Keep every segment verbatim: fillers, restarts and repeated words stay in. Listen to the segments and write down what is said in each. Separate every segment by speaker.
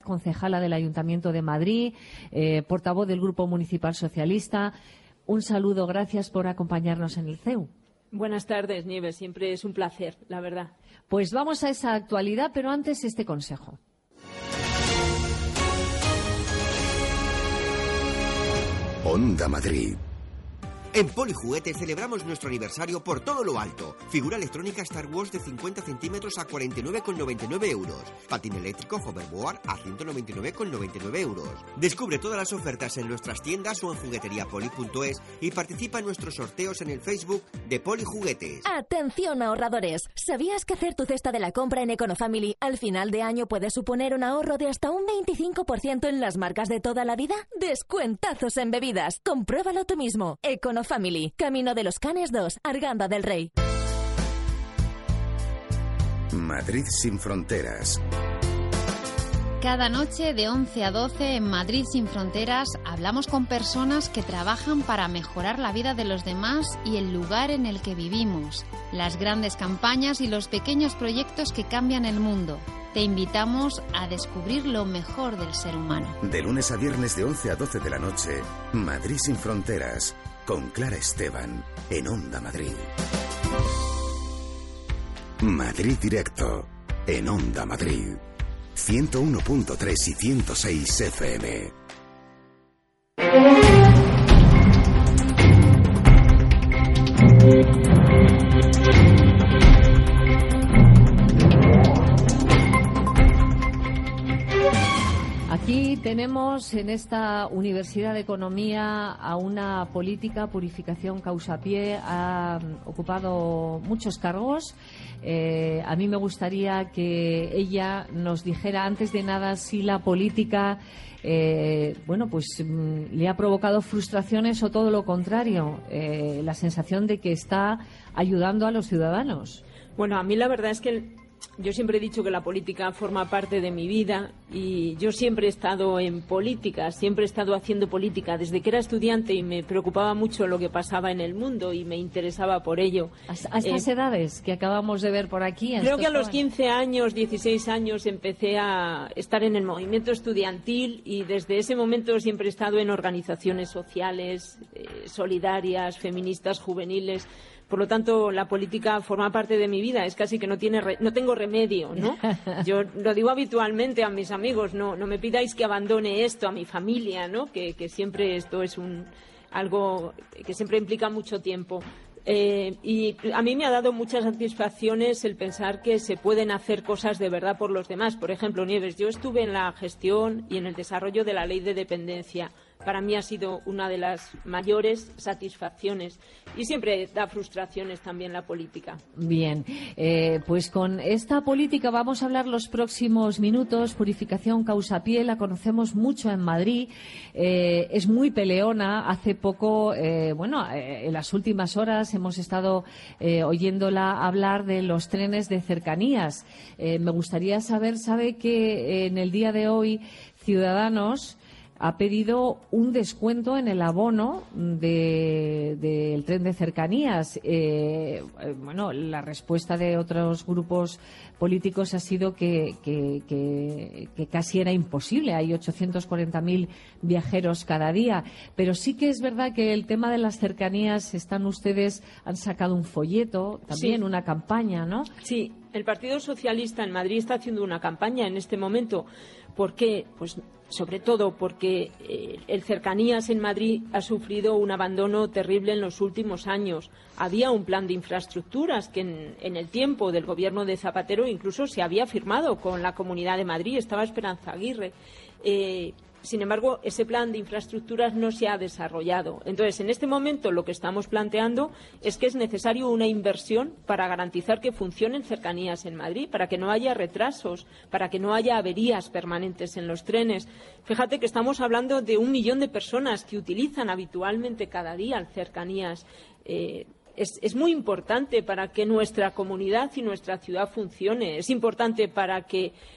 Speaker 1: concejala del Ayuntamiento de Madrid, eh, portavoz del Grupo Municipal Socialista. Un saludo, gracias por acompañarnos en el C E U.
Speaker 2: Buenas tardes, Nieves. Siempre es un placer, la verdad.
Speaker 1: Pues vamos a esa actualidad, pero antes este consejo.
Speaker 3: Onda Madrid.
Speaker 4: En Polijuguetes celebramos nuestro aniversario por todo lo alto. Figura electrónica Star Wars de cincuenta centímetros a cuarenta y nueve con noventa y nueve euros. Patín eléctrico Hoverboard a ciento noventa y nueve con noventa y nueve euros. Descubre todas las ofertas en nuestras tiendas o en jugueteriapoli punto es y participa en nuestros sorteos en el Facebook de Polijuguetes.
Speaker 5: Atención ahorradores. ¿Sabías que hacer tu cesta de la compra en Econofamily al final de año puede suponer un ahorro de hasta un veinticinco por ciento en las marcas de toda la vida? Descuentazos en bebidas. Compruébalo tú mismo. Econofamily. Family, Camino de los Canes dos, Arganda del Rey.
Speaker 3: Madrid sin fronteras.
Speaker 6: Cada noche de once a doce en Madrid sin fronteras hablamos con personas que trabajan para mejorar la vida de los demás y el lugar en el que vivimos, las grandes campañas y los pequeños proyectos que cambian el mundo. Te invitamos a descubrir lo mejor del ser humano.
Speaker 3: De lunes a viernes de once a doce de la noche, Madrid sin fronteras. Con Clara Esteban, en Onda Madrid. Madrid Directo, en Onda Madrid. ciento uno punto tres y ciento seis F M.
Speaker 1: Aquí tenemos en esta Universidad de Economía a una política, Purificación Causapié, ha ocupado muchos cargos. Eh, a mí me gustaría que ella nos dijera, antes de nada, si la política, eh, bueno, pues mm, le ha provocado frustraciones o todo lo contrario, eh, la sensación de que está ayudando a los ciudadanos.
Speaker 2: Bueno, a mí la verdad es que yo siempre he dicho que la política forma parte de mi vida y yo siempre he estado en política, siempre he estado haciendo política desde que era estudiante y me preocupaba mucho lo que pasaba en el mundo y me interesaba por ello.
Speaker 1: A, a estas eh, edades que acabamos de ver por aquí.
Speaker 2: Creo que a los quince años, dieciséis años empecé a estar en el movimiento estudiantil y desde ese momento siempre he estado en organizaciones sociales, eh, solidarias, feministas, juveniles. Por lo tanto, la política forma parte de mi vida. Es casi que no tiene re, no tengo remedio, ¿no? Yo lo digo habitualmente a mis amigos, no no me pidáis que abandone esto, a mi familia, ¿no? Que, que siempre esto es un algo que siempre implica mucho tiempo. Eh, y a mí me ha dado muchas satisfacciones el pensar que se pueden hacer cosas de verdad por los demás. Por ejemplo, Nieves, yo estuve en la gestión y en el desarrollo de la ley de dependencia. Para mí ha sido una de las mayores satisfacciones y siempre da frustraciones también la política.
Speaker 1: Bien, eh, pues con esta política vamos a hablar los próximos minutos. Purificación Causapié, la conocemos mucho en Madrid, eh, es muy peleona. Hace poco, eh, bueno, eh, en las últimas horas hemos estado eh, oyéndola hablar de los trenes de cercanías. Eh, me gustaría saber, sabe que eh, en el día de hoy Ciudadanos ha pedido un descuento en el abono del de, de tren de cercanías. Eh, bueno, la respuesta de otros grupos políticos ha sido que, que, que, que casi era imposible. Hay ochocientos cuarenta mil viajeros cada día. Pero sí que es verdad que el tema de las cercanías, están ustedes, han sacado un folleto, también
Speaker 2: sí.
Speaker 1: una campaña, ¿no?
Speaker 2: Sí, el Partido Socialista en Madrid está haciendo una campaña en este momento. ¿Por qué? Pues sobre todo porque eh, el Cercanías en Madrid ha sufrido un abandono terrible en los últimos años. Había un plan de infraestructuras que en, en el tiempo del gobierno de Zapatero incluso se había firmado con la Comunidad de Madrid, estaba Esperanza Aguirre. Eh, Sin embargo, ese plan de infraestructuras no se ha desarrollado. Entonces, en este momento lo que estamos planteando es que es necesario una inversión para garantizar que funcionen cercanías en Madrid, para que no haya retrasos, para que no haya averías permanentes en los trenes. Fíjate que estamos hablando de un millón de personas que utilizan habitualmente cada día cercanías. Eh, Es, es muy importante para que nuestra comunidad y nuestra ciudad funcione. Es importante para que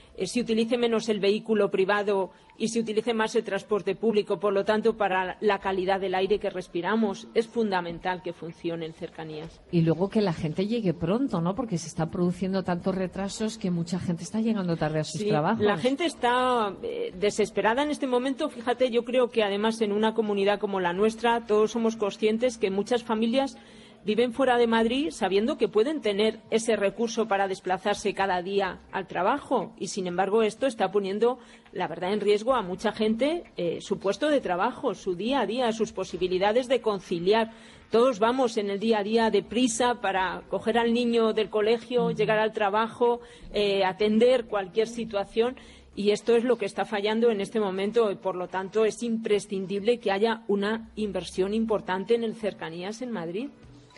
Speaker 2: eh, se utilice menos el vehículo privado y se utilice más el transporte público. Por lo tanto, para la calidad del aire que respiramos es fundamental que funcionen cercanías.
Speaker 1: Y luego que la gente llegue pronto, ¿no? Porque se están produciendo tantos retrasos que mucha gente está llegando tarde a sus
Speaker 2: sí,
Speaker 1: trabajos.
Speaker 2: La gente está eh, desesperada en este momento. Fíjate, yo creo que además en una comunidad como la nuestra todos somos conscientes que muchas familias viven fuera de Madrid sabiendo que pueden tener ese recurso para desplazarse cada día al trabajo y, sin embargo, esto está poniendo, la verdad, en riesgo a mucha gente eh, su puesto de trabajo, su día a día, sus posibilidades de conciliar. Todos vamos en el día a día deprisa para coger al niño del colegio, llegar al trabajo, eh, atender cualquier situación. Y esto es lo que está fallando en este momento y, por lo tanto, es imprescindible que haya una inversión importante en el cercanías en Madrid.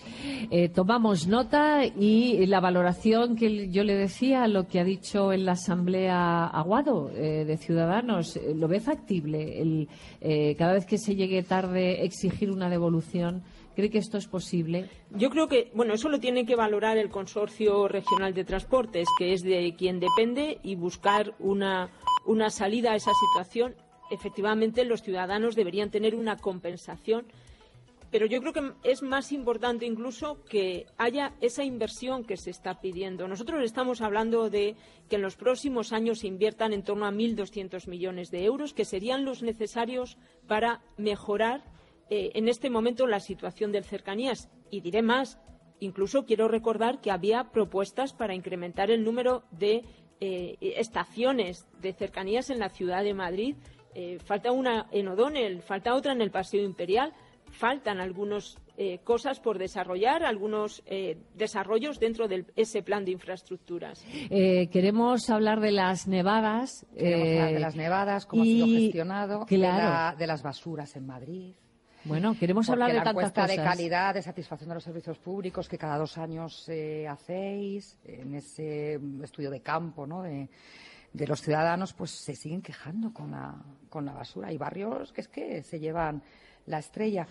Speaker 1: Eh, tomamos nota y la valoración que yo le decía, lo que ha dicho en la Asamblea Aguado eh, de Ciudadanos, eh, ¿lo ve factible? El, eh, cada vez que se llegue tarde exigir una devolución, ¿cree que esto es posible?
Speaker 2: Yo creo que, bueno, eso lo tiene que valorar el Consorcio Regional de Transportes, que es de quien depende, y buscar una, una salida a esa situación. Efectivamente, los ciudadanos deberían tener una compensación. Pero yo creo que es más importante incluso que haya esa inversión que se está pidiendo. Nosotros estamos hablando de que en los próximos años se inviertan en torno a mil doscientos millones de euros, que serían los necesarios para mejorar eh, en este momento la situación del cercanías. Y diré más, incluso quiero recordar que había propuestas para incrementar el número de eh, estaciones de cercanías en la ciudad de Madrid. Eh, falta una en O'Donnell, falta otra en el Paseo Imperial. Faltan algunas eh, cosas por desarrollar, algunos eh, desarrollos dentro de ese plan de infraestructuras.
Speaker 1: Eh, queremos hablar de las nevadas.
Speaker 7: Queremos
Speaker 1: eh,
Speaker 7: hablar de las nevadas, cómo
Speaker 1: y,
Speaker 7: ha sido gestionado,
Speaker 1: claro.
Speaker 7: de, la, de las basuras en Madrid.
Speaker 1: Bueno, queremos
Speaker 7: Porque
Speaker 1: hablar de
Speaker 7: la
Speaker 1: tantas
Speaker 7: encuesta
Speaker 1: cosas.
Speaker 7: de calidad, de satisfacción de los servicios públicos que cada dos años eh, hacéis, en ese estudio de campo, ¿no?, de, de los ciudadanos, pues se siguen quejando con la, con la basura. Hay barrios que es que se llevan la estrella.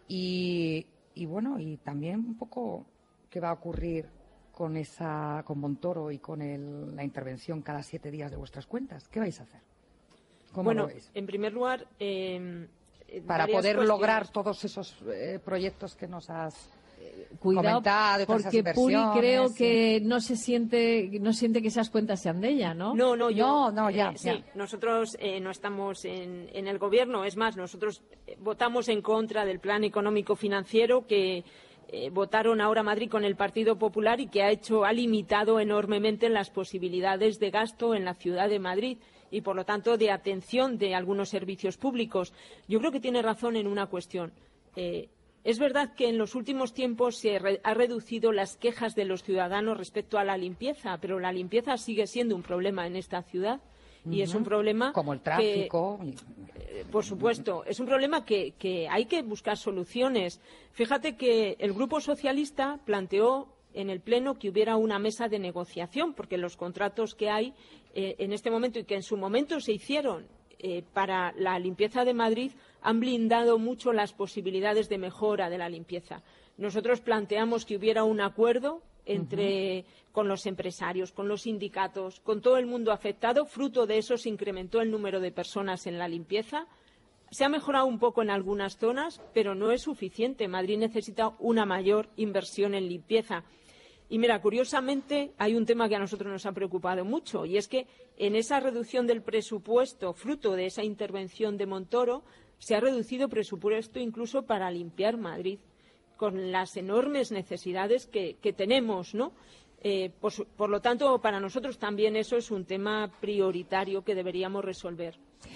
Speaker 7: Y, y bueno, y también un poco qué va a ocurrir con esa, con Montoro y con el, la intervención cada siete días de vuestras cuentas. ¿Qué vais a hacer? ¿Cómo
Speaker 2: bueno,
Speaker 7: lo veis?
Speaker 2: En primer lugar, eh,
Speaker 7: para poder
Speaker 2: cuestiones.
Speaker 7: lograr todos esos eh, proyectos que nos has
Speaker 1: Cuidado,
Speaker 7: comentado,
Speaker 1: porque Puri creo sí. que no se siente, no siente que esas cuentas sean de ella, ¿no?
Speaker 2: No, no, yo,
Speaker 7: no, no, ya,
Speaker 2: eh,
Speaker 7: ya.
Speaker 2: Sí, nosotros eh, no estamos en, en el gobierno. Es más, nosotros eh, votamos en contra del plan económico financiero que eh, votaron ahora Madrid con el Partido Popular y que ha hecho, ha limitado enormemente las posibilidades de gasto en la ciudad de Madrid y, por lo tanto, de atención de algunos servicios públicos. Yo creo que tiene razón en una cuestión. Eh, Es verdad que en los últimos tiempos se re ha reducido las quejas de los ciudadanos respecto a la limpieza, pero la limpieza sigue siendo un problema en esta ciudad y uh-huh. es un problema
Speaker 7: como el tráfico.
Speaker 2: Que, eh, por supuesto, es un problema que, que hay que buscar soluciones. Fíjate que el Grupo Socialista planteó en el Pleno que hubiera una mesa de negociación, porque los contratos que hay eh, en este momento y que en su momento se hicieron eh, para la limpieza de Madrid han blindado mucho las posibilidades de mejora de la limpieza. Nosotros planteamos que hubiera un acuerdo entre, uh-huh. con los empresarios, con los sindicatos, con todo el mundo afectado. Fruto de eso se incrementó el número de personas en la limpieza. Se ha mejorado un poco en algunas zonas, pero no es suficiente. Madrid necesita una mayor inversión en limpieza. Y mira, curiosamente, hay un tema que a nosotros nos ha preocupado mucho, y es que en esa reducción del presupuesto, fruto de esa intervención de Montoro, se ha reducido presupuesto incluso para limpiar Madrid, con las enormes necesidades que, que tenemos, ¿no? Eh, por, por lo tanto, para nosotros también eso es un tema prioritario que deberíamos resolver.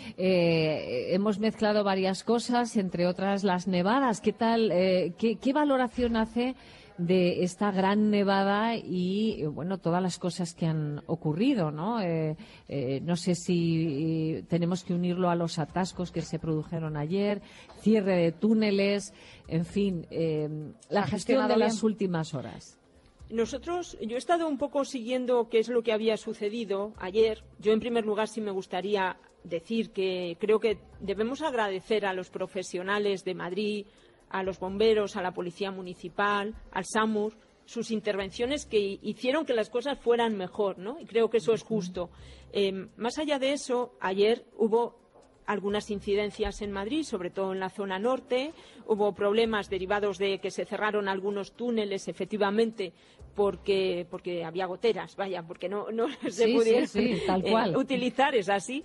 Speaker 1: Eh, hemos mezclado varias cosas, entre otras las nevadas. ¿Qué tal? Eh, qué, ¿Qué valoración hace de esta gran nevada y, bueno, todas las cosas que han ocurrido, ¿no? Eh, eh, no sé si tenemos que unirlo a los atascos que se produjeron ayer, cierre de túneles, en fin, eh, la gestión de las últimas horas.
Speaker 2: Nosotros, yo he estado un poco siguiendo qué es lo que había sucedido ayer. Yo, en primer lugar, sí me gustaría decir que creo que debemos agradecer a los profesionales de Madrid, a los bomberos, a la Policía Municipal, al SAMUR, sus intervenciones que hicieron que las cosas fueran mejor, ¿no? Y creo que eso es justo. Eh, más allá de eso, ayer hubo algunas incidencias en Madrid, sobre todo en la zona norte. Hubo problemas derivados de que se cerraron algunos túneles, efectivamente, porque porque había goteras, vaya, porque no, no se
Speaker 1: sí,
Speaker 2: pudieron
Speaker 1: sí, sí, tal cual.
Speaker 2: eh, utilizar, es así.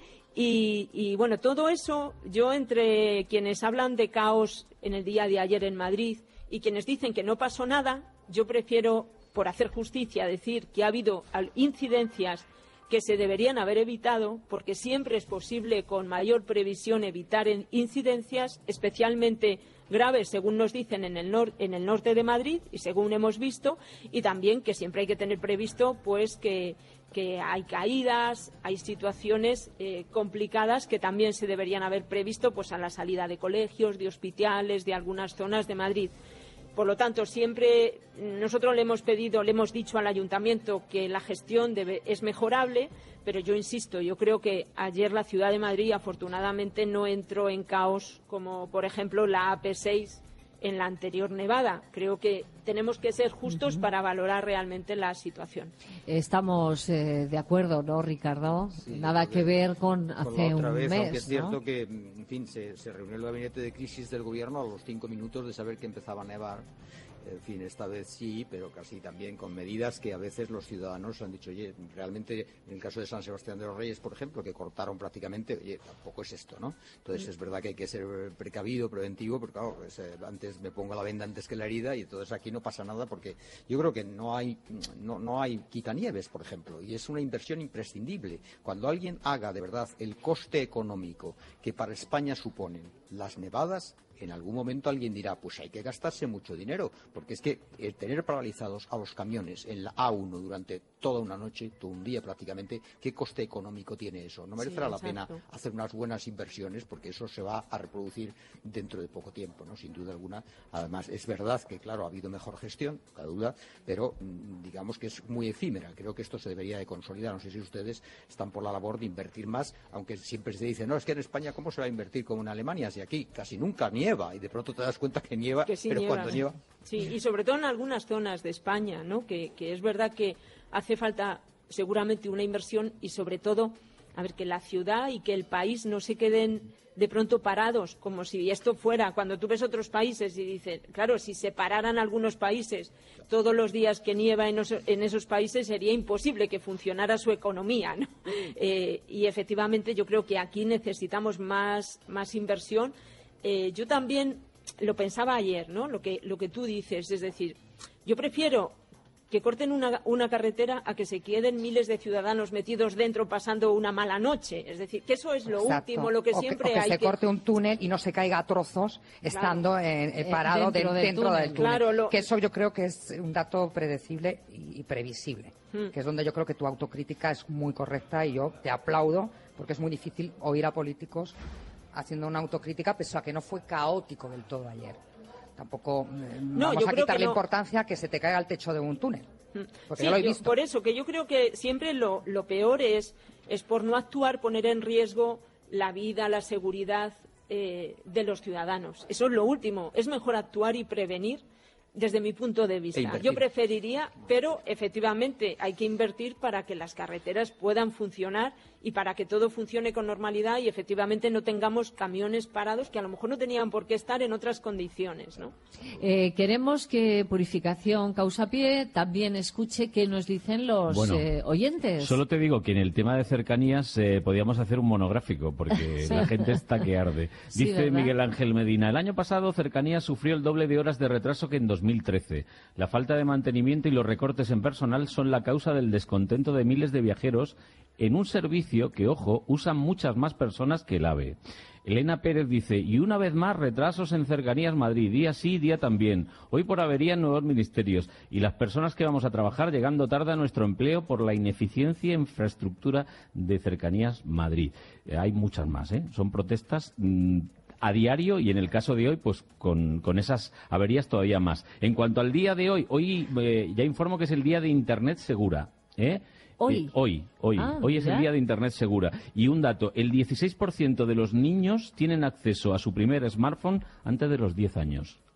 Speaker 2: Y, y bueno, todo eso, yo entre quienes hablan de caos en el día de ayer en Madrid y quienes dicen que no pasó nada, yo prefiero, por hacer justicia, decir que ha habido incidencias que se deberían haber evitado, porque siempre es posible con mayor previsión evitar incidencias, especialmente graves, según nos dicen, en el, nor en el norte de Madrid y según hemos visto, y también que siempre hay que tener previsto pues que, que hay caídas, hay situaciones eh, complicadas que también se deberían haber previsto pues a la salida de colegios, de hospitales, de algunas zonas de Madrid. Por lo tanto, siempre nosotros le hemos pedido, le hemos dicho al Ayuntamiento que la gestión debe, es mejorable, pero yo insisto, yo creo que ayer la Ciudad de Madrid afortunadamente no entró en caos como, por ejemplo, la A P seis en la anterior nevada. Creo que tenemos que ser justos uh-huh. para valorar realmente la situación.
Speaker 1: Estamos eh, de acuerdo, ¿no, Ricardo?
Speaker 8: Sí,
Speaker 1: Nada que ver con, con hace
Speaker 8: otra
Speaker 1: un
Speaker 8: vez,
Speaker 1: mes,
Speaker 8: aunque es cierto
Speaker 1: ¿no?
Speaker 8: que, en fin, se, se reunió el gabinete de crisis del gobierno a los cinco minutos de saber que empezaba a nevar. En fin, esta vez sí, pero casi también con medidas que a veces los ciudadanos han dicho, oye, realmente en el caso de San Sebastián de los Reyes, por ejemplo, que cortaron prácticamente, oye, tampoco es esto, ¿no? Entonces es verdad que hay que ser precavido, preventivo, porque claro, pues, eh, antes me pongo la venda antes que la herida y entonces aquí no pasa nada porque yo creo que no hay, no, no hay quitanieves, por ejemplo, y es una inversión imprescindible. Cuando alguien haga de verdad el coste económico que para España suponen las nevadas, en algún momento alguien dirá, pues hay que gastarse mucho dinero, porque es que el tener paralizados a los camiones en la A uno durante toda una noche, todo un día prácticamente, ¿qué coste económico tiene eso? No merecerá sí, la pena hacer unas buenas inversiones, porque eso se va a reproducir dentro de poco tiempo, ¿no? Sin duda alguna. Además, es verdad que, claro, ha habido mejor gestión, cada duda, pero digamos que es muy efímera. Creo que esto se debería de consolidar. No sé si ustedes están por la labor de invertir más, aunque siempre se dice, no, es que en España, ¿cómo se va a invertir como en Alemania? Si aquí casi nunca nieva. Y de pronto te das cuenta que nieva,
Speaker 2: que sí
Speaker 8: pero
Speaker 2: nieva.
Speaker 8: cuando nieva...
Speaker 2: Sí, y sobre todo en algunas zonas de España, ¿no? Que, que es verdad que hace falta seguramente una inversión y sobre todo, a ver, que la ciudad y que el país no se queden de pronto parados, como si esto fuera, cuando tú ves otros países y dices, claro, si se pararan algunos países todos los días que nieva en, oso, en esos países sería imposible que funcionara su economía, ¿no? Eh, y efectivamente yo creo que aquí necesitamos más, más inversión. Eh, yo también lo pensaba ayer, ¿no? Lo que, lo que tú dices, es decir, yo prefiero que corten una, una carretera a que se queden miles de ciudadanos metidos dentro pasando una mala noche. Es decir, que eso es lo
Speaker 7: Exacto.
Speaker 2: último, lo que
Speaker 7: o
Speaker 2: siempre
Speaker 7: que, o que
Speaker 2: hay
Speaker 7: se
Speaker 2: que...
Speaker 7: corte un túnel y no se caiga a trozos estando
Speaker 2: claro.
Speaker 7: en, eh, parado
Speaker 1: dentro,
Speaker 7: de,
Speaker 1: del,
Speaker 7: dentro
Speaker 1: túnel.
Speaker 7: del túnel.
Speaker 2: Claro, lo...
Speaker 7: Que eso yo creo que es un dato predecible y, y previsible. Hmm. Que es donde yo creo que tu autocrítica es muy correcta y yo te aplaudo porque es muy difícil oír a políticos haciendo una autocrítica, pese a que no fue caótico del todo ayer. Tampoco eh,
Speaker 2: no,
Speaker 7: vamos a quitarle
Speaker 2: no.
Speaker 7: importancia a que se te caiga el techo de un túnel. Porque
Speaker 2: sí,
Speaker 7: yo lo he
Speaker 2: yo,
Speaker 7: visto.
Speaker 2: por eso, que yo creo que siempre lo, lo peor es, es por no actuar, poner en riesgo la vida, la seguridad eh, de los ciudadanos. Eso es lo último. Es mejor actuar y prevenir desde mi punto de vista. Yo preferiría, pero efectivamente hay que invertir para que las carreteras puedan funcionar y para que todo funcione con normalidad y efectivamente no tengamos camiones parados que a lo mejor no tenían por qué estar en otras condiciones, ¿no?
Speaker 1: Eh, queremos que Purificación Causapié también escuche qué nos dicen los
Speaker 9: bueno,
Speaker 1: eh, oyentes.
Speaker 9: Solo te digo que en el tema de cercanías eh, podíamos hacer un monográfico porque sí. La gente está que arde.
Speaker 1: Sí,
Speaker 9: Dice
Speaker 1: ¿verdad?
Speaker 9: Miguel Ángel Medina, el año pasado Cercanías sufrió el doble de horas de retraso que en dos mil trece. La falta de mantenimiento y los recortes en personal son la causa del descontento de miles de viajeros en un servicio que, ojo, usan muchas más personas que el AVE. Elena Pérez dice, y una vez más retrasos en Cercanías Madrid, día sí, día también. Hoy por avería en nuevos ministerios y las personas que vamos a trabajar llegando tarde a nuestro empleo por la ineficiencia en infraestructura de Cercanías Madrid. Eh, hay muchas más, ¿eh? Son protestas mmm, a diario y en el caso de hoy, pues con, con esas averías todavía más. En cuanto al día de hoy, hoy eh, ya informo que es el día de Internet segura, ¿eh?
Speaker 1: Hoy.
Speaker 9: Eh, hoy, hoy,
Speaker 1: ah,
Speaker 9: hoy es
Speaker 1: ¿ya?
Speaker 9: el día de Internet segura. Y un dato, el dieciséis por ciento de los niños tienen acceso a su primer smartphone antes de los diez años.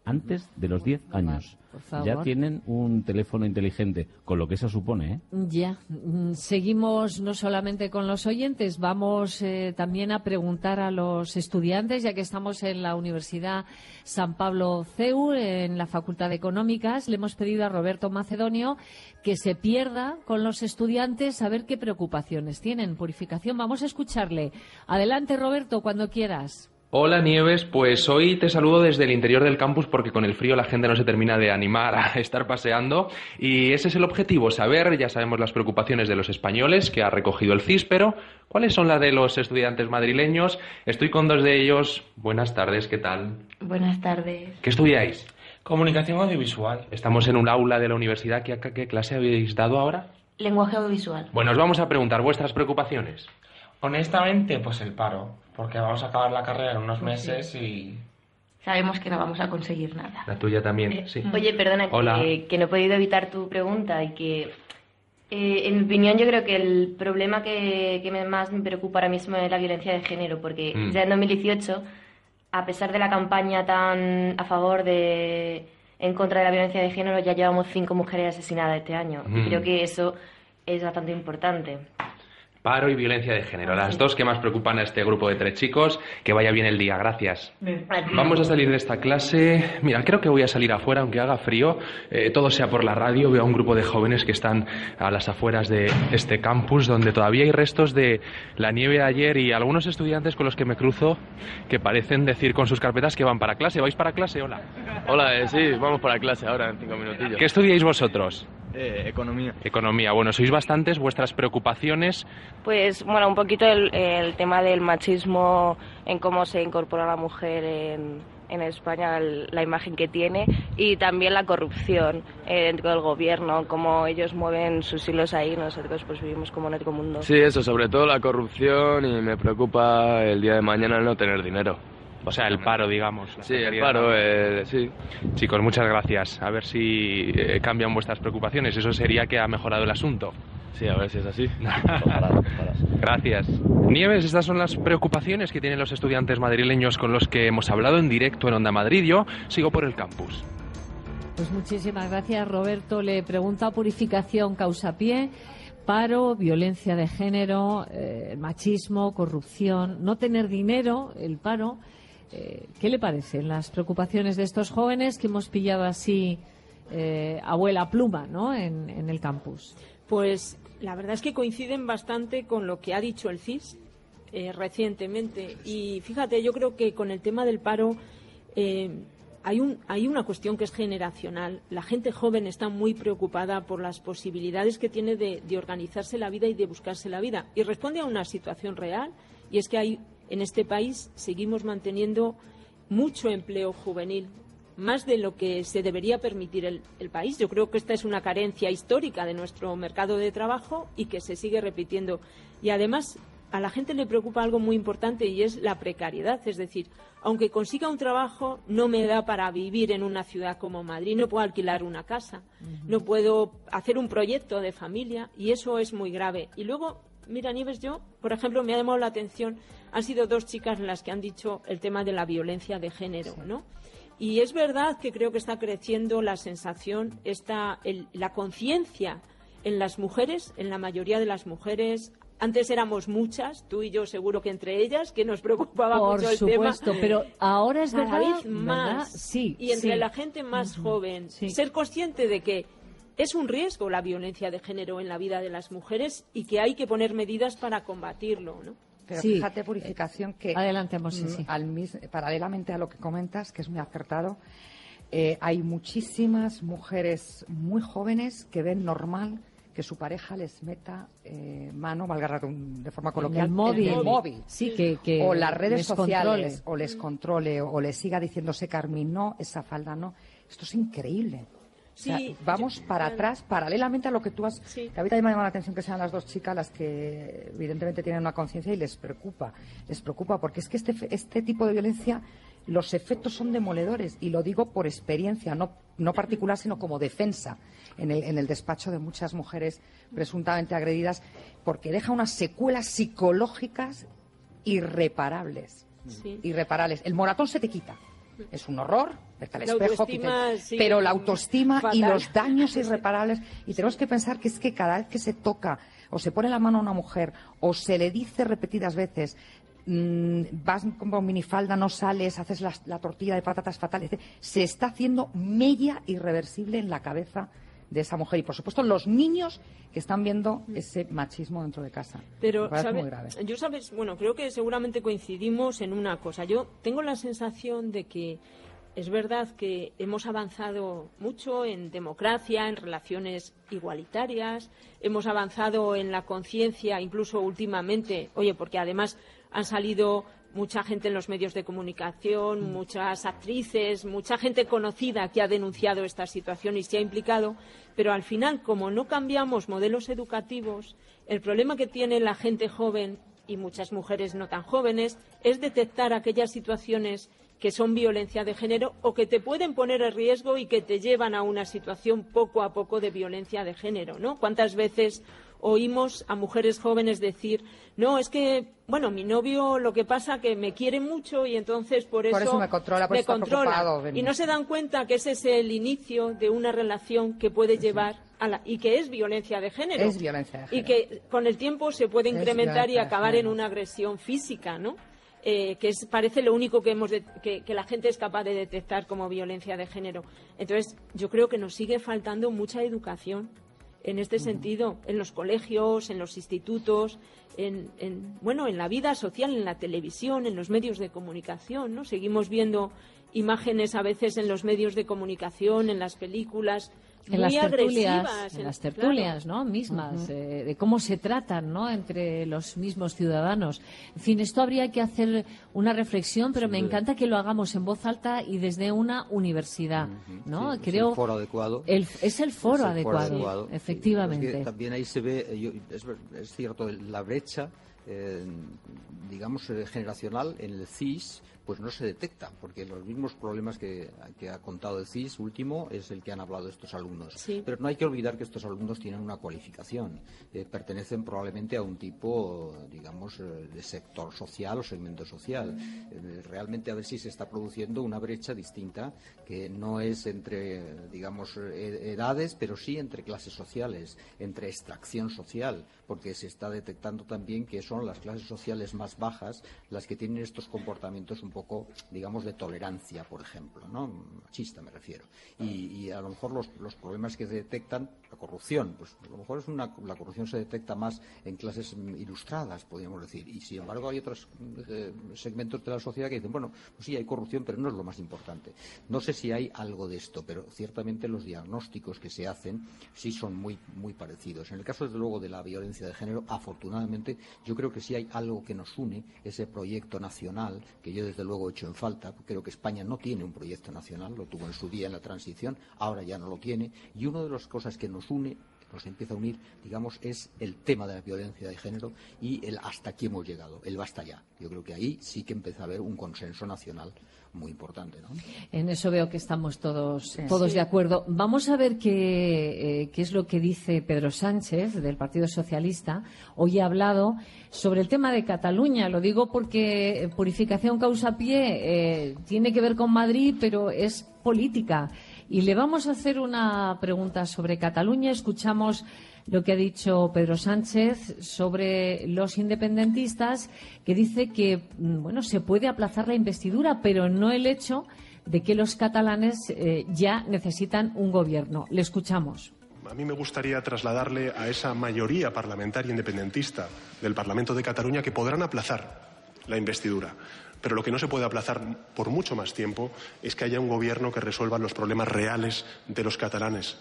Speaker 9: antes de los diez años. Ya tienen un teléfono inteligente, con lo que eso supone, ¿eh?
Speaker 1: Ya. Seguimos no solamente con los oyentes, vamos eh, también a preguntar a los estudiantes, ya que estamos en la Universidad San Pablo C E U, en la Facultad de Económicas. Le hemos pedido a Roberto Macedonio que se pierda con los estudiantes a ver qué preocupaciones tienen. Purificación, vamos a escucharle. Adelante, Roberto, cuando quieras.
Speaker 10: Hola Nieves, pues hoy te saludo desde el interior del campus porque con el frío la gente no se termina de animar a estar paseando y ese es el objetivo, saber, ya sabemos las preocupaciones de los españoles que ha recogido el C I S, pero ¿cuáles son las de los estudiantes madrileños? Estoy con dos de ellos. Buenas tardes, ¿qué tal?
Speaker 11: Buenas tardes.
Speaker 10: ¿Qué estudiáis?
Speaker 11: Comunicación audiovisual.
Speaker 10: Estamos en un aula de la universidad. ¿Qué, qué clase habéis dado ahora?
Speaker 11: Lenguaje audiovisual.
Speaker 10: Bueno, os vamos a preguntar vuestras preocupaciones.
Speaker 11: Honestamente, pues el paro, porque vamos a acabar la carrera en unos meses sí. y... Sabemos que no vamos a conseguir nada.
Speaker 10: La tuya también,
Speaker 11: eh,
Speaker 10: sí.
Speaker 11: Oye, perdona, que, que no he podido evitar tu pregunta y que, eh, en mi opinión, yo creo que el problema que, que más me preocupa ahora mismo es la violencia de género, porque mm. ya en dos mil dieciocho, a pesar de la campaña tan a favor de... en contra de la violencia de género, ya llevamos cinco mujeres asesinadas este año. Mm. Y creo que eso es bastante importante.
Speaker 10: Paro y violencia de género, las dos que más preocupan a este grupo de tres chicos. Que vaya bien el día, gracias. Vamos a salir de esta clase. Mira, creo que voy a salir afuera, aunque haga frío. Eh, todo sea por la radio. Veo a un grupo de jóvenes que están a las afueras de este campus, donde todavía hay restos de la nieve de ayer y algunos estudiantes con los que me cruzo que parecen decir con sus carpetas que van para clase. ¿Vais para clase? Hola.
Speaker 12: Hola, eh, sí, vamos para clase ahora en cinco minutillos.
Speaker 10: ¿Qué estudiáis vosotros?
Speaker 12: Eh, economía.
Speaker 10: Economía. Bueno, sois bastantes. ¿Vuestras preocupaciones?
Speaker 13: Pues, bueno, un poquito el, el tema del machismo, en cómo se incorpora la mujer en, en España, el, la imagen que tiene, y también la corrupción eh, dentro del gobierno, cómo ellos mueven sus hilos ahí, nosotros pues vivimos como en otro mundo.
Speaker 12: Sí, eso, sobre todo la corrupción, y me preocupa el día de mañana el no tener dinero.
Speaker 10: O sea, el paro, digamos.
Speaker 12: Sí, el paro, eh, sí.
Speaker 10: Chicos, muchas gracias. A ver si eh, cambian vuestras preocupaciones. Eso sería que ha mejorado el asunto.
Speaker 12: Sí, a ver si es así.
Speaker 10: Gracias. Nieves, estas son las preocupaciones que tienen los estudiantes madrileños con los que hemos hablado en directo en Onda Madrid. Yo sigo por el campus.
Speaker 1: Pues muchísimas gracias, Roberto. Le pregunta a Purificación Causapié. Paro, violencia de género, eh, machismo, corrupción, no tener dinero, el paro. Eh, ¿Qué le parecen las preocupaciones de estos jóvenes que hemos pillado así, eh, abuela pluma, ¿no?, en, en el campus?
Speaker 2: Pues la verdad es que coinciden bastante con lo que ha dicho el C I S eh, recientemente. Y fíjate, yo creo que con el tema del paro eh, hay, un, hay una cuestión que es generacional. La gente joven está muy preocupada por las posibilidades que tiene de, de organizarse la vida y de buscarse la vida. Y responde a una situación real, y es que hay, en este país seguimos manteniendo mucho empleo juvenil, más de lo que se debería permitir el, el país. Yo creo que esta es una carencia histórica de nuestro mercado de trabajo y que se sigue repitiendo. Y además a la gente le preocupa algo muy importante, y es la precariedad. Es decir, aunque consiga un trabajo, no me da para vivir en una ciudad como Madrid, no puedo alquilar una casa, uh-huh. no puedo hacer un proyecto de familia, y eso es muy grave. Y luego, mira, Nieves, yo, por ejemplo, me ha llamado la atención, han sido dos chicas las que han dicho el tema de la violencia de género, ¿no? Y es verdad que creo que está creciendo la sensación, está el, la conciencia en las mujeres, en la mayoría de las mujeres. Antes éramos muchas, tú y yo seguro que entre ellas, que nos preocupaba
Speaker 1: Por
Speaker 2: mucho el
Speaker 1: supuesto,
Speaker 2: tema.
Speaker 1: Pero ahora es
Speaker 2: cada
Speaker 1: verdad,
Speaker 2: vez más.
Speaker 1: ¿verdad? Sí,
Speaker 2: y entre
Speaker 1: sí.
Speaker 2: la gente más uh-huh. joven,
Speaker 1: sí.
Speaker 2: ser consciente de que es un riesgo la violencia de género en la vida de las mujeres y que hay que poner medidas para combatirlo, ¿no?
Speaker 7: Pero
Speaker 1: sí.
Speaker 7: fíjate, Purificación, que
Speaker 1: Adelante, Monse, sí.
Speaker 7: al mis, paralelamente a lo que comentas, que es muy acertado, eh, hay muchísimas mujeres muy jóvenes que ven normal que su pareja les meta eh, mano, valga de forma coloquial,
Speaker 1: en el móvil,
Speaker 7: en el móvil.
Speaker 1: Sí, que, que
Speaker 7: o las redes
Speaker 1: les
Speaker 7: sociales,
Speaker 1: controle.
Speaker 7: o les controle, o, o les siga diciéndose Carmen, no, esa falda no. Esto es increíble.
Speaker 2: Sí,
Speaker 7: o sea, vamos
Speaker 2: yo,
Speaker 7: para
Speaker 2: claro.
Speaker 7: atrás, paralelamente a lo que tú has...
Speaker 2: Sí.
Speaker 7: Que a mí también me llama la atención que sean las dos chicas las que evidentemente tienen una conciencia y les preocupa. Les preocupa porque es que este, este tipo de violencia, los efectos son demoledores. Y lo digo por experiencia, no, no particular, sino como defensa en el, en el despacho de muchas mujeres presuntamente agredidas, porque deja unas secuelas psicológicas irreparables.
Speaker 2: Sí.
Speaker 7: Irreparables. El moratón se te quita. es un horror, vete al
Speaker 2: La
Speaker 7: espejo,
Speaker 2: autoestima,
Speaker 7: te...
Speaker 2: sí,
Speaker 7: pero la autoestima
Speaker 2: fatal.
Speaker 7: y los daños irreparables, y tenemos que pensar que es que cada vez que se toca o se pone la mano a una mujer o se le dice repetidas veces mmm, vas con minifalda, no sales, haces la, la tortilla de patatas fatal, se está haciendo mella irreversible en la cabeza de esa mujer y, por supuesto, los niños que están viendo ese machismo dentro de casa.
Speaker 2: Pero,
Speaker 7: ¿sabe?
Speaker 2: muy grave. Yo sabes, bueno, creo que seguramente coincidimos en una cosa. Yo tengo la sensación de que es verdad que hemos avanzado mucho en democracia, en relaciones igualitarias, hemos avanzado en la conciencia, incluso últimamente, oye, porque además han salido mucha gente en los medios de comunicación, muchas actrices, mucha gente conocida que ha denunciado esta situación y se ha implicado, pero al final, como no cambiamos modelos educativos, el problema que tiene la gente joven y muchas mujeres no tan jóvenes es detectar aquellas situaciones que son violencia de género o que te pueden poner en riesgo y que te llevan a una situación poco a poco de violencia de género, ¿no? ¿Cuántas veces oímos a mujeres jóvenes decir, no, es que, bueno, mi novio lo que pasa que me quiere mucho y entonces por eso,
Speaker 7: por eso me controla, por
Speaker 2: me
Speaker 7: eso está
Speaker 2: controla. Y no se dan cuenta que ese es el inicio de una relación que puede llevar a la, y que es violencia de género.
Speaker 7: Es violencia de género.
Speaker 2: Y que con el tiempo se puede incrementar y acabar en
Speaker 7: género.
Speaker 2: una agresión física, ¿no? Eh, que es, parece lo único que, hemos de, que, que la gente es capaz de detectar como violencia de género. Entonces, yo creo que nos sigue faltando mucha educación en este sentido, en los colegios, en los institutos, en, en, bueno, en la vida social, en la televisión, en los medios de comunicación, ¿no? Seguimos viendo imágenes a veces en los medios de comunicación, en las películas,
Speaker 1: en
Speaker 2: muy
Speaker 1: las tertulias,
Speaker 2: agresivas.
Speaker 1: en
Speaker 2: en,
Speaker 1: las tertulias,
Speaker 2: claro.
Speaker 1: ¿no? Mismas,
Speaker 2: Uh-huh.
Speaker 1: eh, de cómo se tratan, ¿no? Entre los mismos ciudadanos. En fin, esto habría que hacer una reflexión, pero me encanta que lo hagamos en voz alta y desde una universidad, ¿no?
Speaker 8: Sí,
Speaker 1: Creo
Speaker 8: es el foro adecuado.
Speaker 1: El, es el foro,
Speaker 8: es el
Speaker 1: adecuado,
Speaker 8: foro adecuado,
Speaker 1: efectivamente.
Speaker 8: Sí, es que también ahí se ve, eh, yo, es, es cierto, la brecha, eh, digamos, eh, generacional en el C I S, pues no se detecta, porque los mismos problemas que, que ha contado el C I S último es el que han hablado estos alumnos.
Speaker 2: Sí.
Speaker 8: Pero no hay que olvidar que estos alumnos tienen una cualificación, eh, pertenecen probablemente a un tipo, digamos, eh, de sector social o segmento social. Eh, realmente a ver si se está produciendo una brecha distinta, que no es entre, digamos, eh, edades, pero sí entre clases sociales, entre extracción social, porque se está detectando también que son las clases sociales más bajas las que tienen estos comportamientos un poco, digamos, de tolerancia, por ejemplo, ¿no? Machista me refiero. Y, y a lo mejor los, los problemas que se detectan, la corrupción, pues a lo mejor es una, la corrupción se detecta más en clases ilustradas, podríamos decir. Y sin embargo hay otros eh, segmentos de la sociedad que dicen, bueno, pues sí hay corrupción, pero no es lo más importante. No sé si hay algo de esto, pero ciertamente los diagnósticos que se hacen sí son muy, muy parecidos. En el caso, desde luego, de la violencia de género, afortunadamente, yo creo que sí hay algo que nos une, ese proyecto nacional, que yo desde luego he hecho en falta. Creo que España no tiene un proyecto nacional, lo tuvo en su día en la transición, ahora ya no lo tiene, y una de las cosas que nos une, nos empieza a unir, digamos, es el tema de la violencia de género y el hasta aquí hemos llegado, el basta ya. Yo creo que ahí sí que empieza a haber un consenso nacional muy importante, ¿no?
Speaker 1: En eso veo que estamos todos,
Speaker 7: sí,
Speaker 1: todos
Speaker 7: sí.
Speaker 1: de acuerdo. Vamos a ver qué, eh, qué es lo que dice Pedro Sánchez, del Partido Socialista. Hoy ha hablado sobre el tema de Cataluña. Lo digo porque Purificación Causapié eh, tiene que ver con Madrid, pero es política. Y le vamos a hacer una pregunta sobre Cataluña. Escuchamos lo que ha dicho Pedro Sánchez sobre los independentistas, que dice que, bueno, se puede aplazar la investidura, pero no el hecho de que los catalanes eh, ya necesitan un gobierno. Le escuchamos.
Speaker 14: A mí me gustaría trasladarle a esa mayoría parlamentaria independentista del Parlamento de Cataluña que podrán aplazar la investidura. Pero lo que no se puede aplazar por mucho más tiempo es que haya un gobierno que resuelva los problemas reales de los catalanes.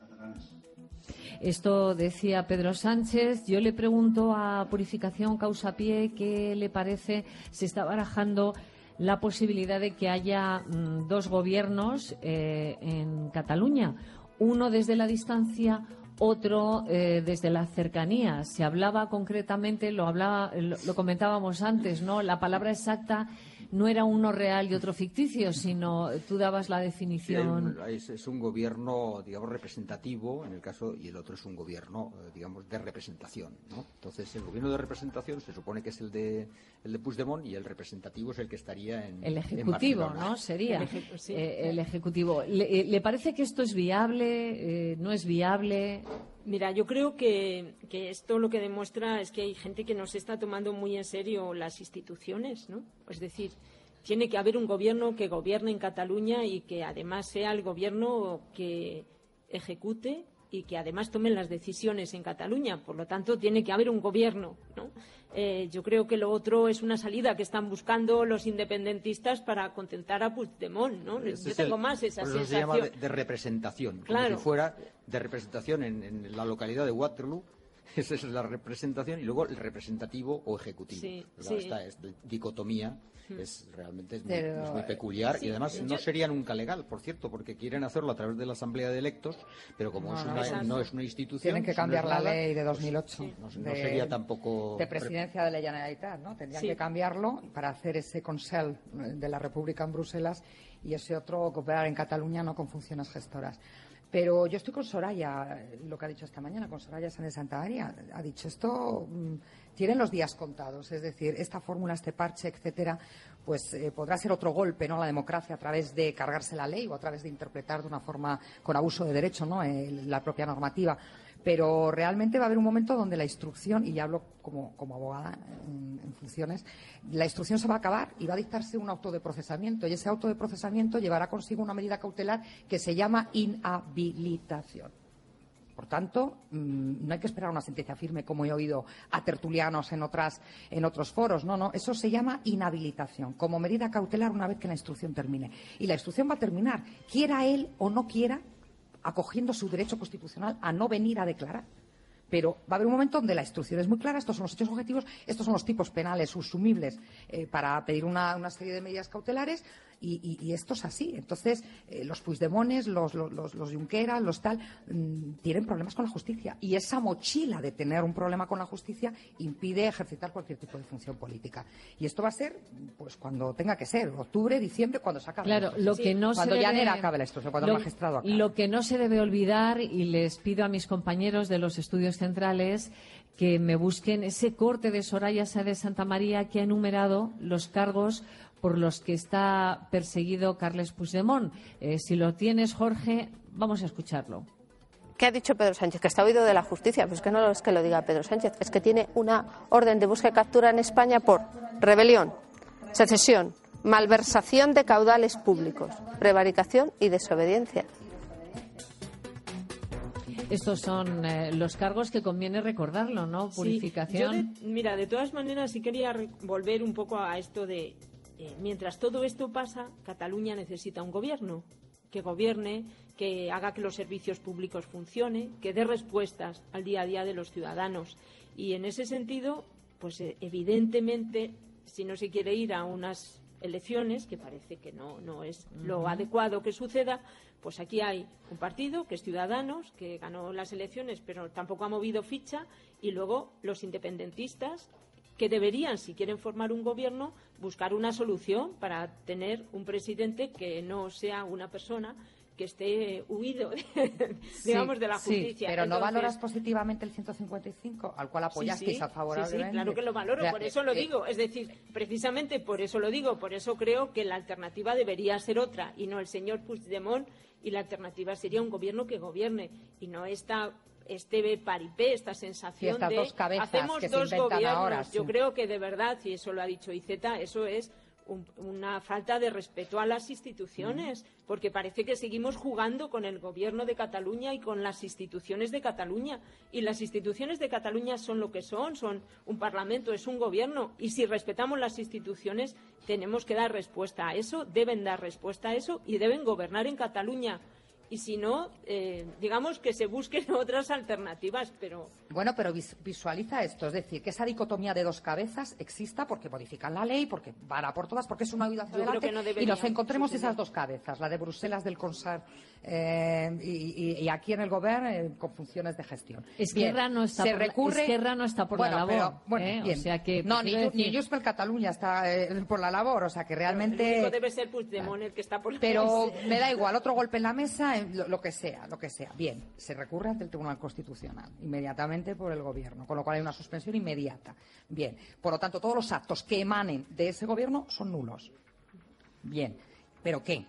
Speaker 1: Esto decía Pedro Sánchez. Yo le pregunto a Purificación Causapié qué le parece. Se está barajando la posibilidad de que haya mm, dos gobiernos eh, en Cataluña. Uno desde la distancia, otro eh, desde la cercanía. Se hablaba concretamente, lo hablaba, lo, lo comentábamos antes, ¿no? La palabra exacta no era uno real y otro ficticio, sino tú dabas la definición.
Speaker 8: Sí, es, es un gobierno, digamos, representativo, en el caso, y el otro es un gobierno, digamos, de representación, ¿no? Entonces, el gobierno de representación se supone que es el de el de Puigdemont y el representativo es el que estaría en
Speaker 1: el ejecutivo,
Speaker 8: en
Speaker 1: ¿no? Sería
Speaker 2: el, eje sí.
Speaker 1: eh, el ejecutivo. ¿Le, ¿Le parece que esto es viable? Eh, ¿No es viable?
Speaker 2: Mira, yo creo que, que esto lo que demuestra es que hay gente que no se está tomando muy en serio las instituciones, ¿no? Es decir, tiene que haber un gobierno que gobierne en Cataluña y que además sea el gobierno que ejecute y que además tomen las decisiones en Cataluña. Por lo tanto, tiene que haber un gobierno, ¿no? Eh, yo creo que lo otro es una salida que están buscando los independentistas para contentar a Puigdemont, ¿no?
Speaker 8: Ese
Speaker 2: yo tengo
Speaker 8: el,
Speaker 2: más esa
Speaker 8: por
Speaker 2: sensación.
Speaker 8: Eso se llama de, de representación,
Speaker 2: claro.
Speaker 8: Como si fuera de representación en, en la localidad de Waterloo. Esa es la representación y luego el representativo o ejecutivo.
Speaker 2: Sí,
Speaker 8: sí. Esta es dicotomía. Es realmente es muy, Pero, es muy peculiar sí, y además yo, no sería nunca legal, por cierto, porque quieren hacerlo a través de la Asamblea de Electos, pero como no, es una, no es una institución,
Speaker 7: tienen que cambiar no la nada, ley de dos mil ocho,
Speaker 8: sí, no, no sería tampoco
Speaker 7: de presidencia de la Generalitat, ¿no? Tendrían sí. que cambiarlo para hacer ese Consell de la República en Bruselas y ese otro cooperar en Cataluña, no con funciones gestoras. Pero yo estoy con Soraya, lo que ha dicho esta mañana, con Soraya Sáenz de Santamaría. Ha dicho esto, mmm, tienen los días contados, es decir, esta fórmula, este parche, etcétera, pues eh, podrá ser otro golpe, ¿no?, a la democracia a través de cargarse la ley o a través de interpretar de una forma con abuso de derecho, ¿no?, eh, la propia normativa. Pero realmente va a haber un momento donde la instrucción, y ya hablo como, como abogada en, en funciones, la instrucción se va a acabar y va a dictarse un auto de procesamiento. Y ese auto de procesamiento llevará consigo una medida cautelar que se llama inhabilitación. Por tanto, mmm, no hay que esperar una sentencia firme, como he oído a tertulianos en, otras, en otros foros. No, no, eso se llama inhabilitación, como medida cautelar una vez que la instrucción termine. Y la instrucción va a terminar, quiera él o no quiera, acogiendo su derecho constitucional a no venir a declarar. Pero va a haber un momento donde la instrucción es muy clara, estos son los hechos objetivos, estos son los tipos penales subsumibles eh, para pedir una, una serie de medidas cautelares y, y, y esto es así. Entonces, eh, los Puigdemones, los, los, los, los Junqueras, los tal, mmm, tienen problemas con la justicia y esa mochila de tener un problema con la justicia impide ejercitar cualquier tipo de función política. Y esto va a ser, pues, cuando tenga que ser, octubre, diciembre, cuando se acabe.
Speaker 1: Claro, lo que no
Speaker 7: cuando
Speaker 1: se
Speaker 7: Llanera
Speaker 1: debe,
Speaker 7: acabe la instrucción, cuando
Speaker 1: lo,
Speaker 7: el magistrado acabe.
Speaker 1: Lo que no se debe olvidar, y les pido a mis compañeros de los estudios centrales que me busquen ese corte de Soraya Sáenz de Santamaría que ha enumerado los cargos por los que está perseguido Carles Puigdemont. Eh, si lo tienes, Jorge, vamos a escucharlo.
Speaker 15: ¿Qué ha dicho Pedro Sánchez? Que está huido de la justicia. Pues que no es que lo diga Pedro Sánchez, es que tiene una orden de búsqueda y captura en España por rebelión, secesión, malversación de caudales públicos, prevaricación y desobediencia.
Speaker 1: Estos son eh, los cargos que conviene recordarlo, ¿no? Purificación.
Speaker 2: Sí, yo de, mira, de todas maneras sí quería volver un poco a esto de eh, mientras todo esto pasa, Cataluña necesita un gobierno que gobierne, que haga que los servicios públicos funcionen, que dé respuestas al día a día de los ciudadanos. Y en ese sentido, pues eh, evidentemente, si no se quiere ir a unas elecciones, que parece que no, no es lo uh-huh. adecuado que suceda, pues aquí hay un partido que es Ciudadanos, que ganó las elecciones pero tampoco ha movido ficha, y luego los independentistas, que deberían, si quieren formar un gobierno, buscar una solución para tener un presidente que no sea una persona que esté huido, digamos, sí, de la justicia.
Speaker 7: Sí, pero Entonces, ¿no valoras positivamente el ciento cincuenta y cinco, al cual apoyasteis
Speaker 2: sí, sí,
Speaker 7: a favorablemente?
Speaker 2: Sí, sí, claro que lo valoro, por eso lo digo. Es decir, precisamente por eso lo digo, por eso creo que la alternativa debería ser otra, y no el señor Puigdemont, y la alternativa sería un gobierno que gobierne, y no esta este paripé, esta sensación
Speaker 7: estas
Speaker 2: de
Speaker 7: dos cabezas
Speaker 2: hacemos
Speaker 7: que
Speaker 2: dos
Speaker 7: se inventan
Speaker 2: gobiernos.
Speaker 7: Ahora, sí.
Speaker 2: Yo creo que de verdad, y eso lo ha dicho I Z, eso es un, una falta de respeto a las instituciones, mm. porque parece que seguimos jugando con el gobierno de Cataluña y con las instituciones de Cataluña, y las instituciones de Cataluña son lo que son, son un parlamento, es un gobierno, y si respetamos las instituciones tenemos que dar respuesta a eso, deben dar respuesta a eso y deben gobernar en Cataluña. y si no, eh, digamos que se busquen otras alternativas, pero...
Speaker 7: Bueno, pero vis visualiza esto, es decir, que esa dicotomía de dos cabezas exista porque modifican la ley, porque van a por todas, porque es una huida hacia adelante, no y nos encontremos suceder. Esas dos cabezas, la de Bruselas del Consar eh, y, y, y aquí en el Gobierno eh, con funciones de gestión.
Speaker 1: Esquerra no está
Speaker 7: se
Speaker 1: por,
Speaker 7: recurre...
Speaker 1: Esquerra no está por
Speaker 7: bueno,
Speaker 1: la labor.
Speaker 7: Pero, bueno,
Speaker 1: ¿eh?
Speaker 7: bien.
Speaker 1: O sea que,
Speaker 7: no, ni,
Speaker 1: decir...
Speaker 7: ni Junts per Catalunya está eh, por la labor, o sea que realmente...
Speaker 2: Pero debe ser Puigdemont el que está por la
Speaker 7: Pero
Speaker 2: labor.
Speaker 7: me da igual, otro golpe en la mesa, lo, lo que sea, lo que sea. Bien, se recurre ante el Tribunal Constitucional inmediatamente por el Gobierno, con lo cual hay una suspensión inmediata. Bien, por lo tanto, todos los actos que emanen de ese Gobierno son nulos. Bien, ¿pero qué?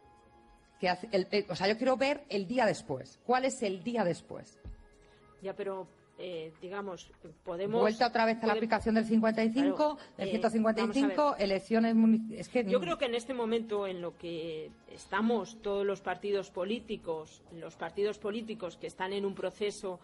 Speaker 7: ¿Qué hace el, el, o sea, yo quiero ver el día después. ¿Cuál es el día después?
Speaker 2: Ya, pero... Eh, digamos, podemos...
Speaker 7: Vuelta otra vez a la
Speaker 2: podemos,
Speaker 7: aplicación del cincuenta y cinco,
Speaker 2: claro,
Speaker 7: del
Speaker 2: eh,
Speaker 7: ciento cincuenta y cinco, elecciones municipales... Es que...
Speaker 2: Yo creo que en este momento en lo que estamos todos los partidos políticos, los partidos políticos que están en un proceso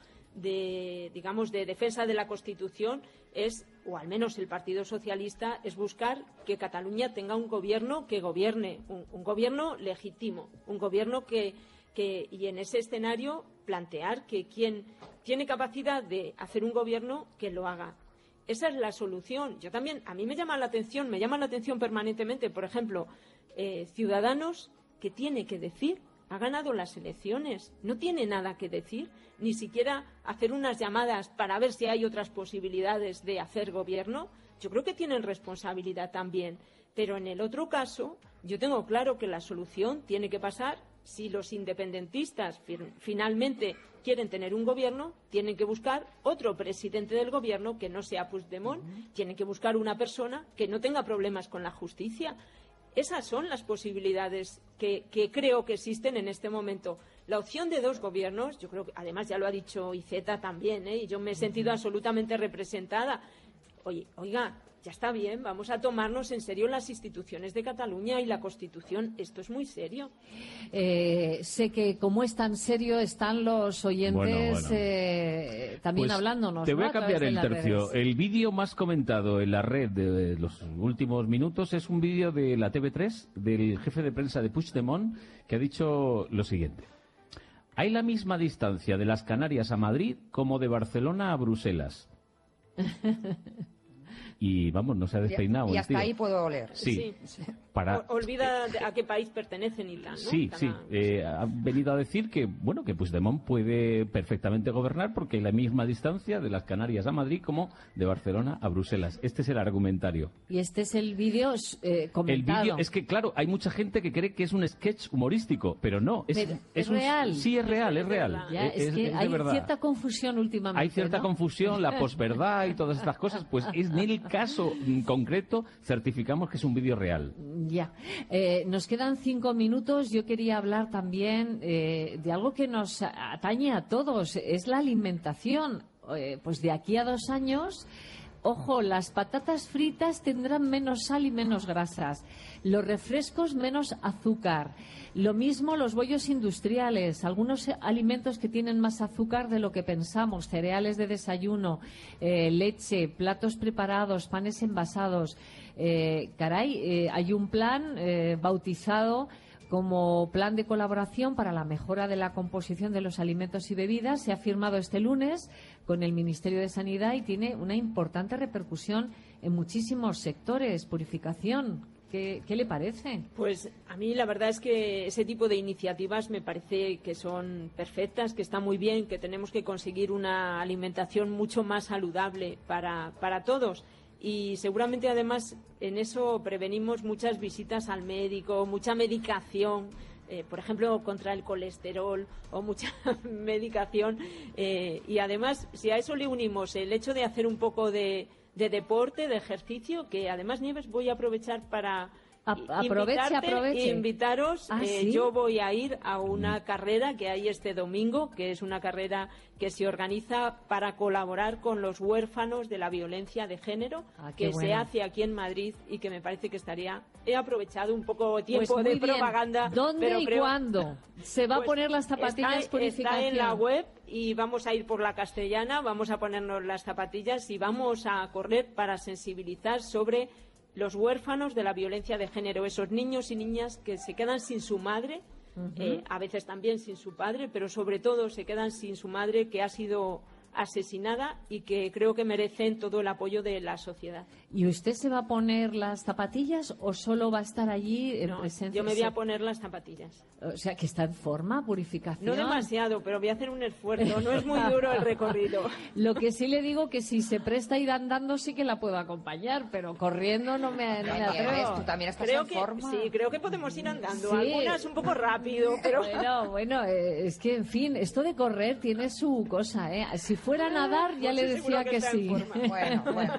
Speaker 2: de, digamos, de defensa de la Constitución, es, o al menos el Partido Socialista, es buscar que Cataluña tenga un gobierno que gobierne, un, un gobierno legítimo, un gobierno que... Que, y en ese escenario plantear que quien tiene capacidad de hacer un gobierno que lo haga. Esa es la solución. Yo también, a mí me llama la atención, me llama la atención permanentemente, por ejemplo, eh, Ciudadanos, que tiene que decir, ha ganado las elecciones, no tiene nada que decir, ni siquiera hacer unas llamadas para ver si hay otras posibilidades de hacer gobierno. Yo creo que tienen responsabilidad también, pero en el otro caso, yo tengo claro que la solución tiene que pasar. Si los independentistas finalmente quieren tener un gobierno, tienen que buscar otro presidente del gobierno que no sea Puigdemont. Uh-huh. Tienen que buscar una persona que no tenga problemas con la justicia. Esas son las posibilidades que, que creo que existen en este momento. La opción de dos gobiernos, yo creo que además ya lo ha dicho Iceta también, ¿eh? Y yo me he sentido absolutamente representada. Oye, oiga, ya está bien, vamos a tomarnos en serio las instituciones de Cataluña y la Constitución. Esto es muy serio.
Speaker 1: Eh, sé que como es tan serio están los oyentes bueno, bueno. Eh, también
Speaker 9: pues
Speaker 1: hablándonos.
Speaker 9: Te voy
Speaker 1: ¿no?
Speaker 9: a cambiar
Speaker 1: a
Speaker 9: el tercio. El vídeo más comentado en la red de los últimos minutos es un vídeo de la T V tres del jefe de prensa de Puigdemont que ha dicho lo siguiente. Hay la misma distancia de las Canarias a Madrid como de Barcelona a Bruselas. Y vamos, no se ha despeinado.
Speaker 7: Y, y hasta
Speaker 9: tío.
Speaker 7: Ahí puedo oler.
Speaker 9: Sí.
Speaker 2: sí.
Speaker 9: Para...
Speaker 2: O, olvida a qué país pertenecen y tal, ¿no?
Speaker 9: Sí,
Speaker 2: Cada...
Speaker 9: sí. Eh, ha venido a decir que, bueno, que Puigdemont puede perfectamente gobernar porque hay la misma distancia de las Canarias a Madrid como de Barcelona a Bruselas. Este es el argumentario.
Speaker 1: Y este es el vídeo eh, comentado.
Speaker 9: El vídeo, es que, claro, hay mucha gente que cree que es un sketch humorístico, pero no. Es,
Speaker 1: pero,
Speaker 9: es,
Speaker 1: ¿es
Speaker 9: un,
Speaker 1: real?
Speaker 9: Sí, es real, es real.
Speaker 1: Ya, es, es que es hay verdad. cierta confusión últimamente.
Speaker 9: Hay cierta
Speaker 1: ¿no?
Speaker 9: confusión, la posverdad y todas estas cosas, pues es en el caso concreto certificamos que es un vídeo real.
Speaker 1: Ya. Eh, nos quedan cinco minutos. Yo quería hablar también eh, de algo que nos atañe a todos. Es la alimentación. Eh, pues de aquí a dos años... Ojo, las patatas fritas tendrán menos sal y menos grasas. Los refrescos menos azúcar. Lo mismo los bollos industriales. Algunos alimentos que tienen más azúcar de lo que pensamos. Cereales de desayuno, eh, leche, platos preparados, panes envasados. Eh, caray, eh, hay un plan eh, bautizado como plan de colaboración para la mejora de la composición de los alimentos y bebidas. Se ha firmado este lunes con el Ministerio de Sanidad y tiene una importante repercusión en muchísimos sectores. Purificación, ¿qué, qué le parece?
Speaker 2: Pues a mí la verdad es que ese tipo de iniciativas me parece que son perfectas, que está muy bien, que tenemos que conseguir una alimentación mucho más saludable para, para todos. Y seguramente además en eso prevenimos muchas visitas al médico, mucha medicación, eh, por ejemplo contra el colesterol o mucha medicación eh, y además si a eso le unimos el hecho de hacer un poco de, de deporte, de ejercicio, que además Nieves voy a aprovechar para
Speaker 1: aproveche, aproveche.
Speaker 2: invitaros,
Speaker 1: ¿Ah,
Speaker 2: eh,
Speaker 1: sí?
Speaker 2: Yo voy a ir a una carrera que hay este domingo, que es una carrera que se organiza para colaborar con los huérfanos de la violencia de género,
Speaker 1: ah,
Speaker 2: que
Speaker 1: bueno.
Speaker 2: se hace aquí en Madrid y que me parece que estaría... He aprovechado un poco tiempo
Speaker 1: pues
Speaker 2: de
Speaker 1: bien.
Speaker 2: propaganda.
Speaker 1: ¿Dónde
Speaker 2: pero
Speaker 1: y
Speaker 2: creo...
Speaker 1: cuándo se va
Speaker 2: pues
Speaker 1: a poner las zapatillas
Speaker 2: está,
Speaker 1: purificación?
Speaker 2: Está en la web y vamos a ir por la Castellana, vamos a ponernos las zapatillas y vamos a correr para sensibilizar sobre los huérfanos de la violencia de género, esos niños y niñas que se quedan sin su madre Uh-huh. Eh, a veces también sin su padre, pero sobre todo se quedan sin su madre, que ha sido asesinada y que creo que merecen todo el apoyo de la sociedad.
Speaker 1: ¿Y usted se va a poner las zapatillas o solo va a estar allí en
Speaker 2: no,
Speaker 1: presencia?
Speaker 2: Yo me voy a poner las zapatillas.
Speaker 1: O sea, que está en forma, purificación.
Speaker 2: No demasiado, pero voy a hacer un esfuerzo. No es muy duro el recorrido.
Speaker 1: Lo que sí le digo que si se presta a ir andando sí que la puedo acompañar, pero corriendo no me, no me atrevo.
Speaker 7: Tú también estás
Speaker 2: creo
Speaker 7: en
Speaker 2: que,
Speaker 7: forma.
Speaker 2: Sí, creo que podemos ir andando.
Speaker 1: Sí.
Speaker 2: Algunas un poco rápido, pero...
Speaker 1: Bueno, bueno, eh, es que, en fin, esto de correr tiene su cosa, ¿eh? Si fuera a nadar, ya
Speaker 2: pues
Speaker 1: le decía
Speaker 2: que,
Speaker 1: que sí.
Speaker 7: Bueno, bueno.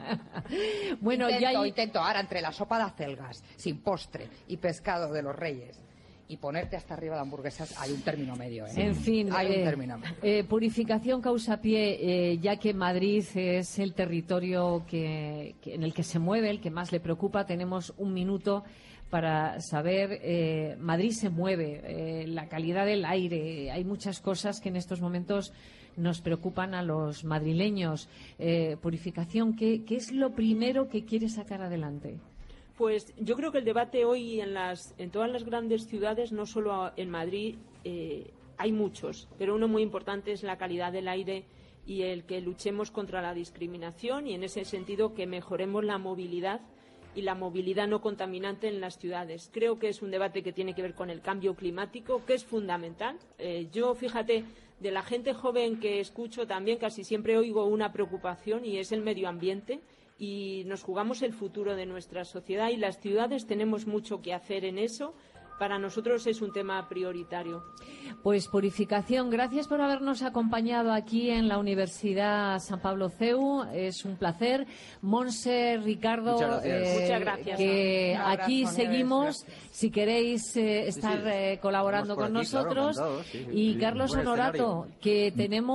Speaker 1: Bueno,
Speaker 7: intento,
Speaker 1: ya hay...
Speaker 7: intento ahora entre la sopa de acelgas, sin postre y pescado de los Reyes y ponerte hasta arriba de hamburguesas, hay un término medio, ¿eh?
Speaker 1: En fin,
Speaker 7: hay
Speaker 1: eh,
Speaker 7: un término medio.
Speaker 1: Eh, purificación causapié, eh, ya que Madrid es el territorio que, que, en el que se mueve, el que más le preocupa, tenemos un minuto para saber, eh, Madrid se mueve, eh, la calidad del aire, hay muchas cosas que en estos momentos nos preocupan a los madrileños. Eh, purificación, ¿qué, ¿qué es lo primero que quiere sacar adelante?
Speaker 2: Pues yo creo que el debate hoy en, las, en todas las grandes ciudades, no solo en Madrid, eh, hay muchos, pero uno muy importante es la calidad del aire y el que luchemos contra la discriminación y en ese sentido que mejoremos la movilidad y la movilidad no contaminante en las ciudades. Creo que es un debate que tiene que ver con el cambio climático, que es fundamental. Eh, yo, fíjate, de la gente joven que escucho también casi siempre oigo una preocupación y es el medio ambiente. Y nos jugamos el futuro de nuestra sociedad y las ciudades tenemos mucho que hacer en eso. Para nosotros es un tema prioritario.
Speaker 1: Pues Purificación, gracias por habernos acompañado aquí en la Universidad San Pablo C E U. Es un placer. Monse, Ricardo,
Speaker 8: muchas gracias.
Speaker 2: Eh, Muchas gracias.
Speaker 1: que
Speaker 7: Un abrazo,
Speaker 1: aquí
Speaker 7: Nieves,
Speaker 1: seguimos.
Speaker 7: gracias.
Speaker 1: Si queréis eh, estar
Speaker 8: Sí, sí.
Speaker 1: eh, colaborando
Speaker 8: Estamos
Speaker 1: con
Speaker 8: por aquí,
Speaker 1: nosotros.
Speaker 8: claro, encantado, sí, sí,
Speaker 1: y
Speaker 8: sí,
Speaker 1: Carlos
Speaker 8: buen
Speaker 1: Honorato,
Speaker 8: escenario.
Speaker 1: que tenemos